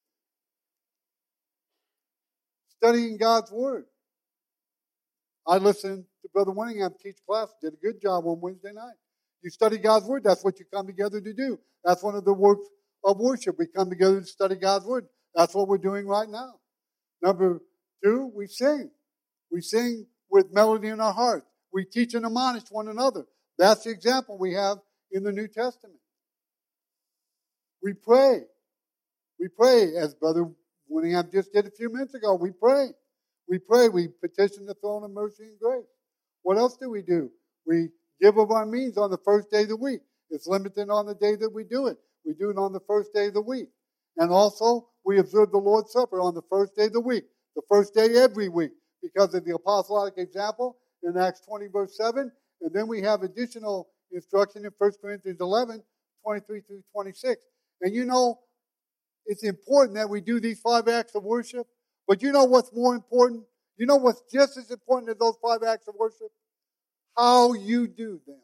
Studying God's Word. I listened to Brother Winningham teach class. Did a good job on Wednesday night. You study God's Word. That's what you come together to do. That's one of the works of worship. We come together to study God's Word. That's what we're doing right now. Number two, we sing. We sing with melody in our heart. We teach and admonish one another. That's the example we have in the New Testament. We pray. We pray, as Brother Winningham just did a few minutes ago. We pray. We pray. We petition the throne of mercy and grace. What else do we do? We give of our means on the first day of the week. It's limited on the day that we do it. We do it on the first day of the week. And also, we observe the Lord's Supper on the first day of the week. The first day every week. because of the apostolic example in Acts twenty, verse seven. And then we have additional instruction in First Corinthians eleven, twenty-three through twenty-six. And you know, it's important that we do these five acts of worship. But you know what's more important? You know what's just as important as those five acts of worship? How you do them.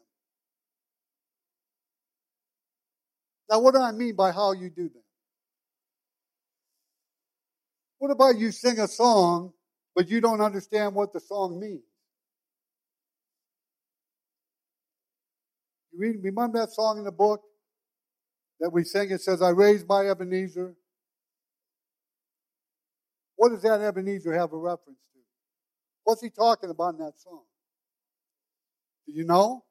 Now, what do I mean by how you do them? What about you sing a song, but you don't understand what the song means? You read, remember that song in the book that we sing? It says, I raised my Ebenezer. What does that Ebenezer have a reference to? What's he talking about in that song? Do you know?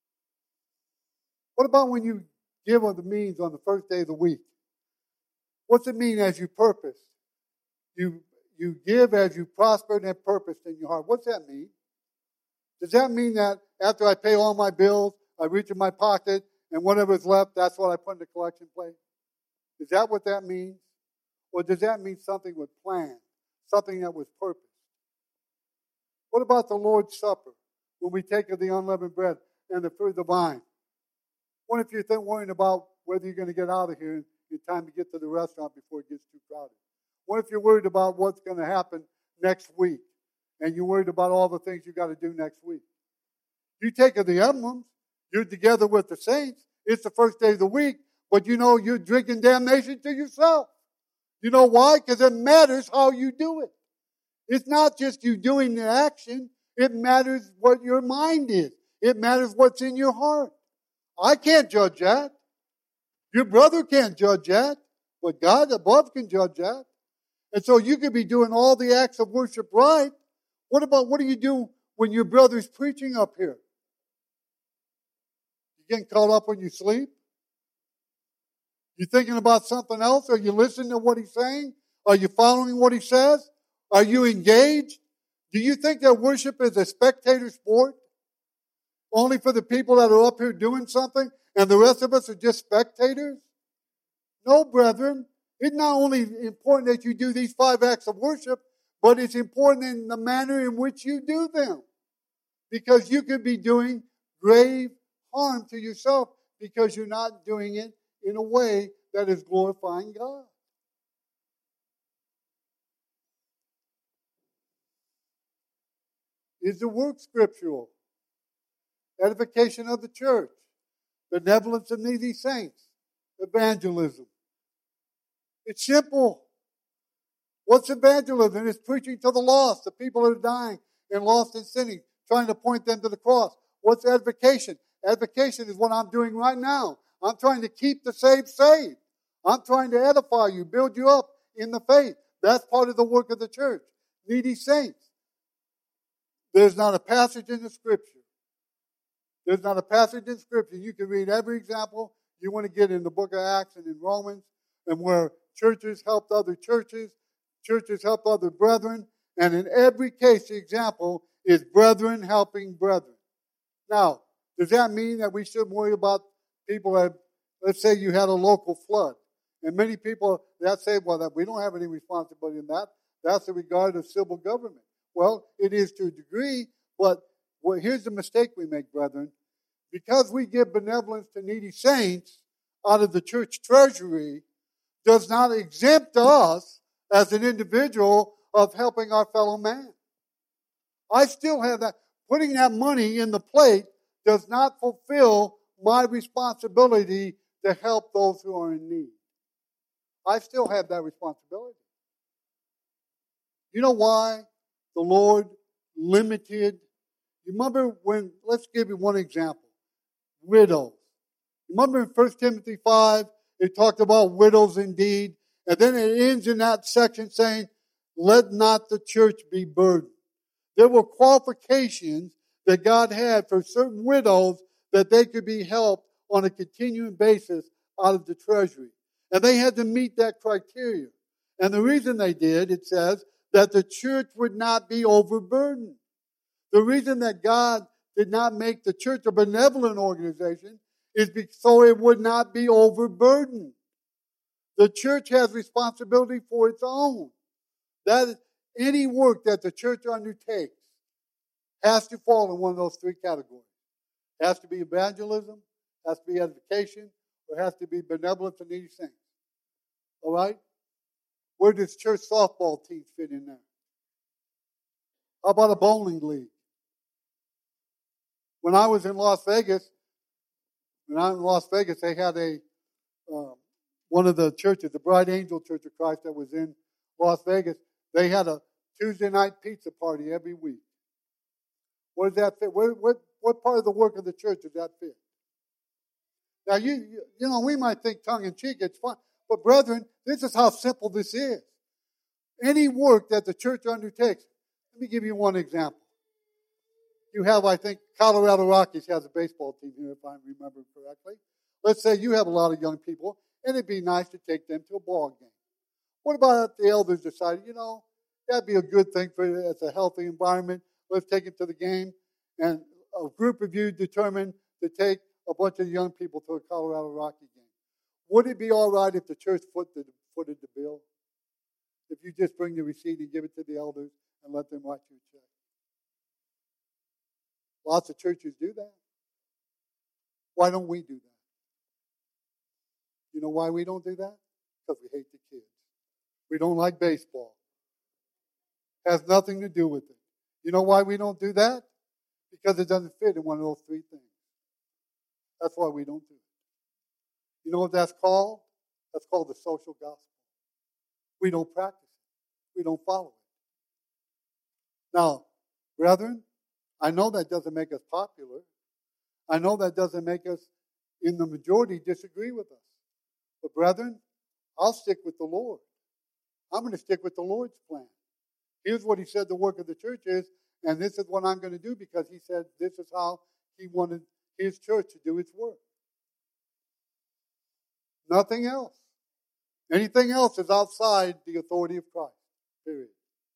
What about when you give of the means on the first day of the week? What's it mean as you purpose? You, you give as you prospered and have purposed in your heart. What's that mean? Does that mean that after I pay all my bills, I reach in my pocket, and whatever's left, that's what I put in the collection plate? Is that what that means? Or does that mean something with plan, something that was purposed? What about the Lord's Supper, when we take of the unleavened bread and the fruit of the vine? What if you're worrying about whether you're going to get out of here in time to get to the restaurant before it gets too crowded? What if you're worried about what's going to happen next week, and you're worried about all the things you got to do next week? You take of the emblems, you're together with the saints, it's the first day of the week, but you know you're drinking damnation to yourself. You know why? Because it matters how you do it. It's not just you doing the action. It matters what your mind is. It matters what's in your heart. I can't judge that. Your brother can't judge that. But God above can judge that. And so you could be doing all the acts of worship right. What about, what do you do when your brother's preaching up here? You getting caught up when you sleep? You thinking about something else? Are you listening to what he's saying? Are you following what he says? Are you engaged? Do you think that worship is a spectator sport? Only for the people that are up here doing something and the rest of us are just spectators? No, brethren. It's not only important that you do these five acts of worship, but it's important in the manner in which you do them. Because you could be doing grave harm to yourself because you're not doing it in a way that is glorifying God. Is the work scriptural? Edification of the church, benevolence of needy saints, evangelism. It's simple. What's evangelism? It's preaching to the lost, the people that are dying and lost in sinning, trying to point them to the cross. What's edification? Edification is what I'm doing right now. I'm trying to keep the saved saved. I'm trying to edify you, build you up in the faith. That's part of the work of the church. Needy saints. There's not a passage in the Scripture. There's not a passage in Scripture. You can read every example you want to get in the book of Acts and in Romans, and where churches helped other churches, churches helped other brethren, and in every case the example is brethren helping brethren. Now, does that mean that we shouldn't worry about people that, let's say you had a local flood, and many people that say, well, that we don't have any responsibility in that. That's the regard of civil government. Well, it is to a degree, but well, here's the mistake we make, brethren. Because we give benevolence to needy saints out of the church treasury does not exempt us as an individual of helping our fellow man. I still have that. Putting that money in the plate does not fulfill my responsibility to help those who are in need. I still have that responsibility. You know why the Lord limited? You remember when, let's give you one example. Widows. Remember in First Timothy five, it talked about widows indeed. And then it ends in that section saying, let not the church be burdened. There were qualifications that God had for certain widows that they could be helped on a continuing basis out of the treasury. And they had to meet that criteria. And the reason they did, it says, that the church would not be overburdened. The reason that God did not make the church a benevolent organization is so it would not be overburdened. The church has responsibility for its own. That, Any work that the church undertakes has to fall in one of those three categories. It has to be evangelism, has to be edification, or has to be benevolence and needy saints. All right? Where does church softball teams fit in there? How about a bowling league? When I was in Las Vegas, when I was in Las Vegas, they had a um, one of the churches, the Bright Angel Church of Christ that was in Las Vegas. They had a Tuesday night pizza party every week. Where does that fit? Where, what what part of the work of the church does that fit? Now you you, you know we might think tongue in cheek, it's fun, but brethren, this is how simple this is. Any work that the church undertakes. Let me give you one example. You have, I think, Colorado Rockies has a baseball team here, if I remember correctly. Let's say you have a lot of young people, and it'd be nice to take them to a ball game. What about if the elders decided, you know, that'd be a good thing for it's a healthy environment. Let's take it to the game, and a group of you determined to take a bunch of young people to a Colorado Rocky game. Would it be all right if the church footed, footed the bill? If you just bring the receipt and give it to the elders and let them write you a check? Lots of churches do that. Why don't we do that? You know why we don't do that? Because we hate the kids. We don't like baseball. Has nothing to do with it. You know why we don't do that? Because it doesn't fit in one of those three things. That's why we don't do it. You know what that's called? That's called the social gospel. We don't practice it. We don't follow it. Now, brethren, I know that doesn't make us popular. I know that doesn't make us, in the majority, disagree with us. But brethren, I'll stick with the Lord. I'm going to stick with the Lord's plan. Here's what he said the work of the church is, and this is what I'm going to do because he said this is how he wanted his church to do its work. Nothing else. Anything else is outside the authority of Christ. Period.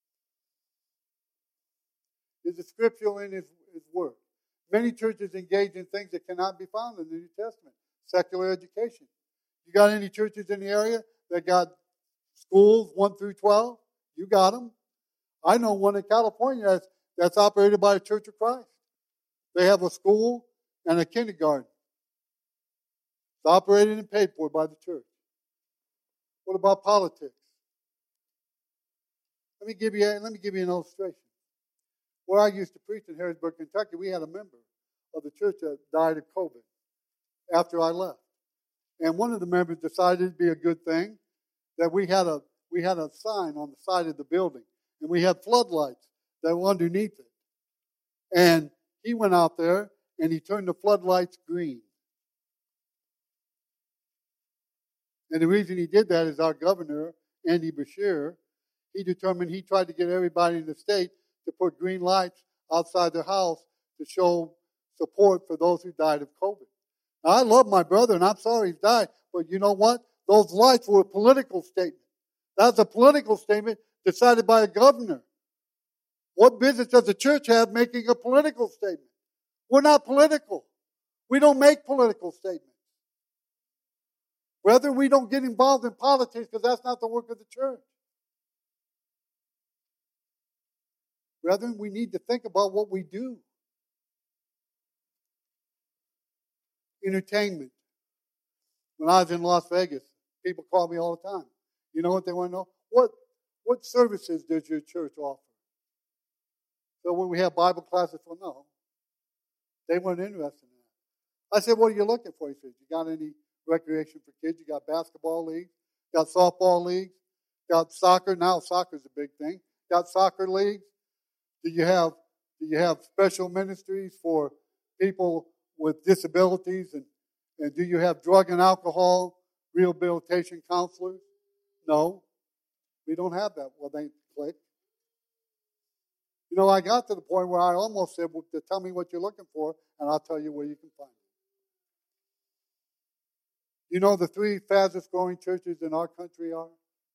Is the scriptural in his, his work. Many churches engage in things that cannot be found in the New Testament. Secular education. You got any churches in the area that got schools one through twelve? You got them. I know one in California that's, that's operated by a Church of Christ. They have a school and a kindergarten. It's operated and paid for by the church. What about politics? Let me give you, let me give you an illustration. Where I used to preach in Harrisburg, Kentucky, we had a member of the church that died of COVID after I left. And one of the members decided it'd be a good thing that we had a we had a sign on the side of the building, and we had floodlights that were underneath it. And he went out there and he turned the floodlights green. And the reason he did that is our governor, Andy Beshear, he determined he tried to get everybody in the state to put green lights outside their house to show support for those who died of COVID. Now, I love my brother, and I'm sorry he died, but you know what? Those lights were a political statement. That's a political statement decided by a governor. What business does the church have making a political statement? We're not political. We don't make political statements. Whether we don't get involved in politics because that's not the work of the church. Brethren, we need to think about what we do. Entertainment. When I was in Las Vegas, people call me all the time. You know what they want to know? What, what services does your church offer? So when we have Bible classes, well, no. They weren't interested in that. I said, what are you looking for? He said, you got any recreation for kids? You got basketball leagues? Got softball leagues? Got soccer? Now soccer's a big thing. Got soccer leagues? Do you have do you have special ministries for people with disabilities? And, and do you have drug and alcohol rehabilitation counselors? No. We don't have that. Well, they click. You know, I got to the point where I almost said, well, tell me what you're looking for, and I'll tell you where you can find it. You know the three fastest growing churches in our country are?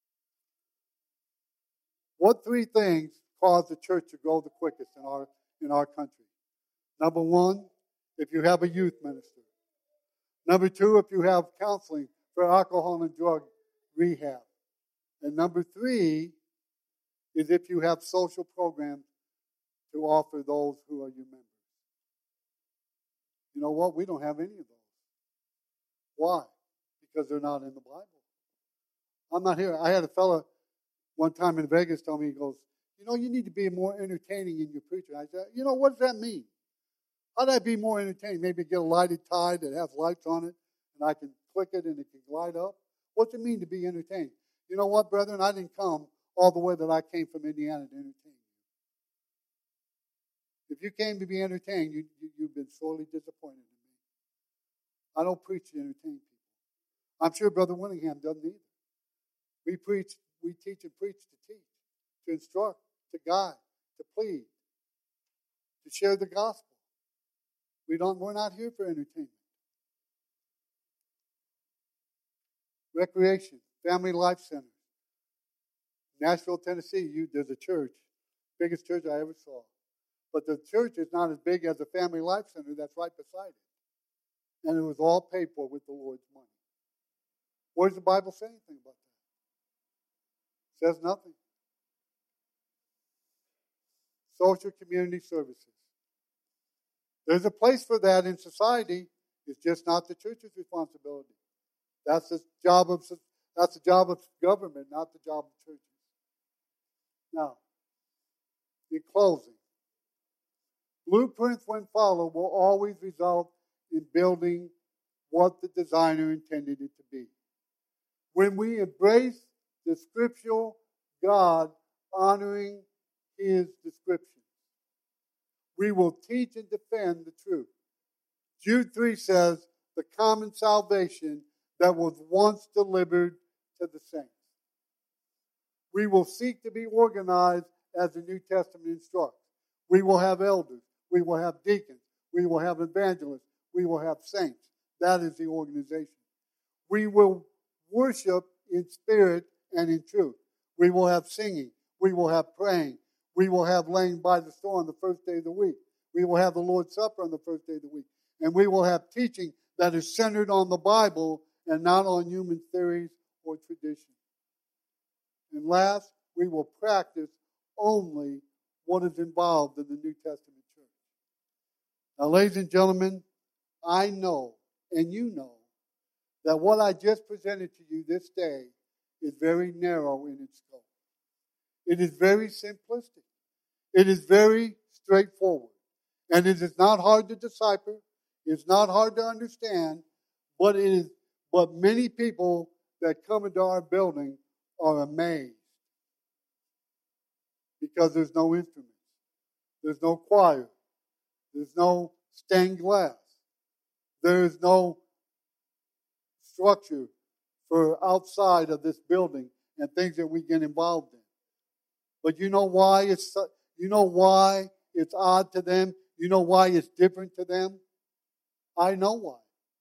What three things cause the church to grow the quickest in our in our country? Number one, if you have a youth minister. Number two, if you have counseling for alcohol and drug rehab. And number three, is if you have social programs to offer those who are your members. You know what? We don't have any of those. Why? Because they're not in the Bible. I'm not here. I had a fella one time in Vegas tell me, he goes, you know, you need to be more entertaining in your preaching. I said, you know, what does that mean? How do I be more entertaining? Maybe get a lighted tie that has lights on it, and I can click it and it can light up. What's it mean to be entertained? You know what, brethren? I didn't come all the way that I came from Indiana to entertain you. If you came to be entertained, you, you, you've been sorely disappointed in me. I don't preach to entertain people. I'm sure Brother Willingham doesn't either. We preach, we teach and preach to teach, to instruct, to guide, to plead, to share the gospel. We don't, we're not here for entertainment. Recreation, Family Life Center. Nashville, Tennessee, you, there's a church, biggest church I ever saw. But the church is not as big as the Family Life Center that's right beside it. And it was all paid for with the Lord's money. Where does the Bible say anything about that? It says nothing. Social community services. There's a place for that in society. It's just not the church's responsibility. That's the job of that's the job of government, not the job of churches. Now, in closing, blueprints when followed will always result in building what the designer intended it to be. When we embrace the scriptural God honoring His description, we will teach and defend the truth. Jude three says, the common salvation that was once delivered to the saints. We will seek to be organized as the New Testament instructs. We will have elders. We will have deacons. We will have evangelists. We will have saints. That is the organization. We will worship in spirit and in truth. We will have singing. We will have praying. We will have laying by the store on the first day of the week. We will have the Lord's Supper on the first day of the week. And we will have teaching that is centered on the Bible and not on human theories or tradition. And last, we will practice only what is involved in the New Testament church. Now, ladies and gentlemen, I know, and you know, that what I just presented to you this day is very narrow in its scope. It is very simplistic. It is very straightforward. And it is not hard to decipher. It's not hard to understand. But it is, but many people that come into our building are amazed. Because there's no instruments. There's no choir. There's no stained glass. There's no structure for outside of this building and things that we get involved in. But you know why it's you know why it's odd to them? You know why it's different to them? I know why.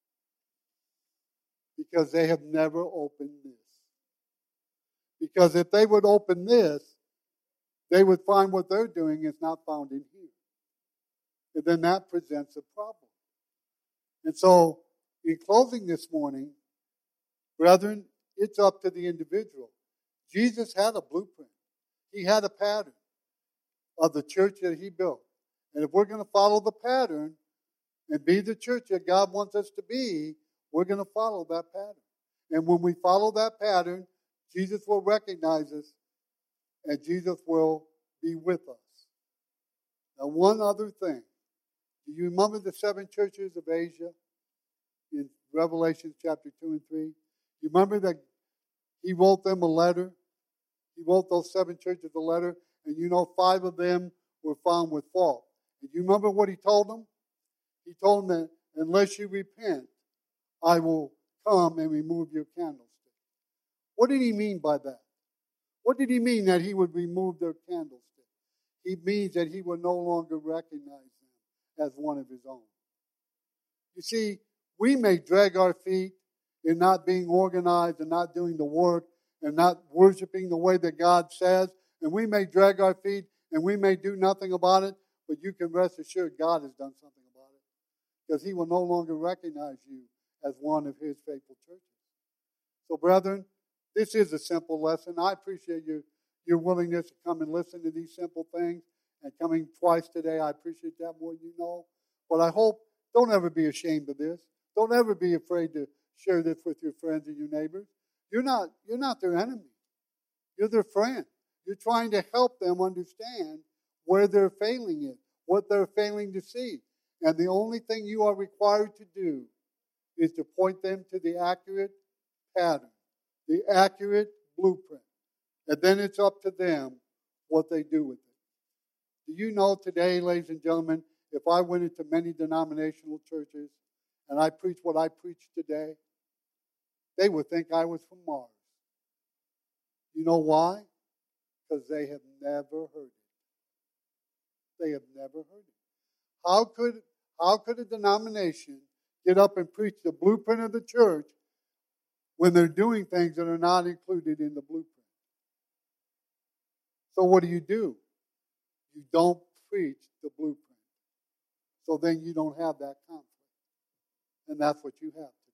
Because they have never opened this. Because if they would open this, they would find what they're doing is not found in here. And then that presents a problem. And so, in closing this morning, brethren, it's up to the individual. Jesus had a blueprint. He had a pattern of the church that He built. And if we're going to follow the pattern and be the church that God wants us to be, we're going to follow that pattern. And when we follow that pattern, Jesus will recognize us and Jesus will be with us. Now, one other thing. Do you remember the seven churches of Asia in Revelation chapter two and three? You remember that He wrote them a letter? He wrote those seven churches a letter, and you know five of them were found with fault. And you remember what He told them? He told them that unless you repent, I will come and remove your candlestick. What did He mean by that? What did He mean that He would remove their candlestick? He means that He would no longer recognize them as one of His own. You see, we may drag our feet in not being organized and not doing the work and not worshiping the way that God says, and we may drag our feet and we may do nothing about it, but you can rest assured God has done something about it because He will no longer recognize you as one of His faithful churches. So, brethren, this is a simple lesson. I appreciate your, your willingness to come and listen to these simple things and coming twice today. I appreciate that more than you know. But I hope, don't ever be ashamed of this. Don't ever be afraid to share this with your friends and your neighbors. You're not, you're not their enemy. You're their friend. You're trying to help them understand where they're failing in, what they're failing to see. And the only thing you are required to do is to point them to the accurate pattern, the accurate blueprint. And then it's up to them what they do with it. Do you know today, ladies and gentlemen, if I went into many denominational churches and I preached what I preach today, they would think I was from Mars. You know why? Because they have never heard it. They have never heard it. How could, how could a denomination get up and preach the blueprint of the church when they're doing things that are not included in the blueprint? So what do you do? You don't preach the blueprint. So then you don't have that conflict. And that's what you have today.